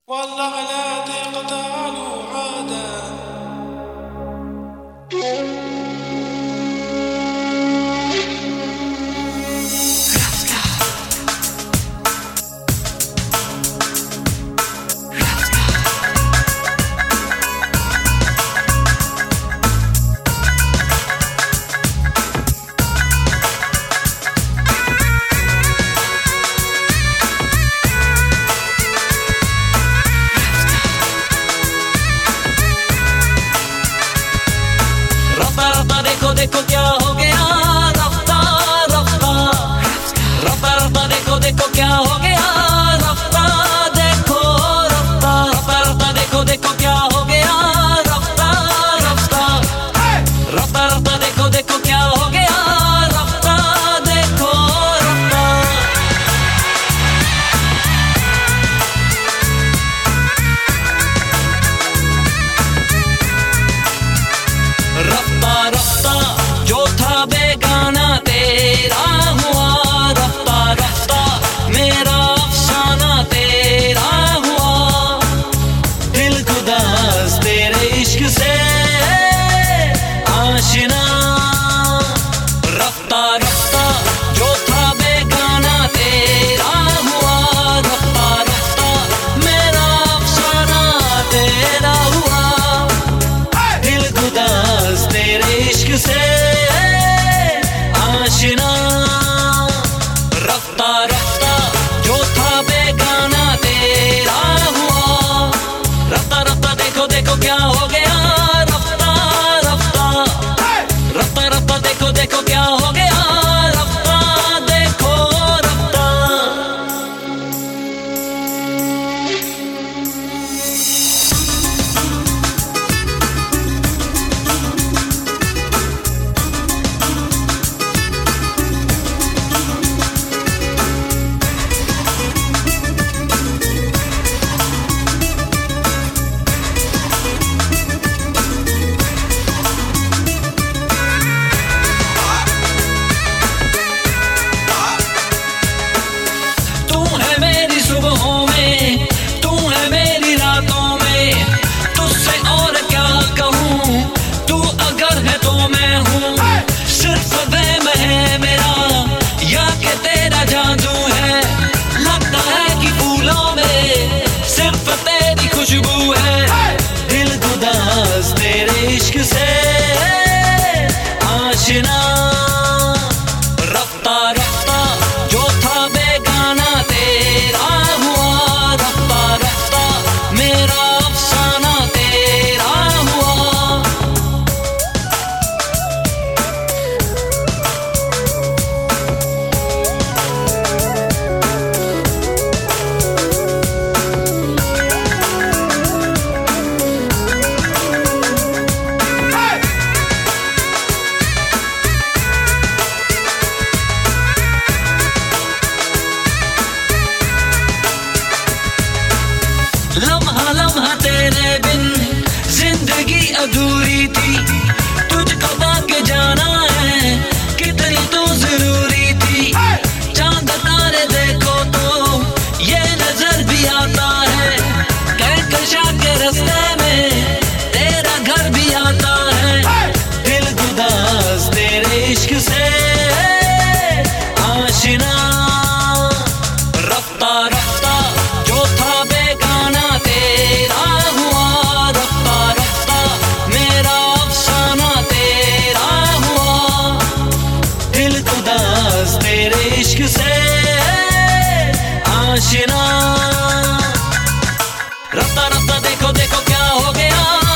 والله لا تقطع له عاده. देखो क्या हो गया रफ्ता रफ्ता रफ्ता रफ्ता देखो क्या हो गया रफ्ता देखो रफ्ता रफ्ता रफ्ता देखो क्या हो गया रफ्ता रफ्ता रफ्ता रफ्ता देखो क्या हो गया रफ्ता देखो रफ्ता रफ्ता रफ्ता जो था बेगाना तेरा हुआ रफ्ता रफ्ता मेरा अफसाना तेरा हुआ दिल खुदास तेरे इश्क से आशिना रफ्ता रफ्ता जो था बेगाना तेरा हुआ रफ्ता रफ्ता मेरा अफसाना तेरा हुआ दिल खुदास तेरे इश्क से आशिना रफ्ता रफ्ता जो था बेगाना तेरा हुआ रफ्ता रफ्ता देखो क्या हो गया रफ्ता रफ्ता रफ्ता रफ्ता देखो क्या हो गया रफ्ता देखो रफ्ता सुबहों में तू है मेरी रातों में तुझसे और क्या कहूँ तू अगर है तो मैं हूँ सिर्फ वहम है मेरा या कि तेरा जादू है लगता है कि फूलों में सिर्फ तेरी खुशबू है दिल खुदास तेरे इश्क से आशिना रफ्ता रफ्ता जो था बेगाना तेरा हुआ रफ्ता रफ्ता मेरा अफसाना तेरा हुआ लम्हा लम्हा तेरे बिन जिंदगी अधूरी थी तुझको पाके जाना है कितनी तू जरूरी थी चांद तारे देखो तो ये नजर भी आता है कहकशा के रास्ते में तेरा घर भी आता है दिल खुदास तेरे इश्क से आशिना रफ्ता रफ्ता जो था बेगाना तेरा हुआ रफ्ता रफ्ता मेरा अफसाना तेरा हुआ दिल खुदास तेरे इश्क से आशिना रफ्ता रफ्ता देखो क्या हो गया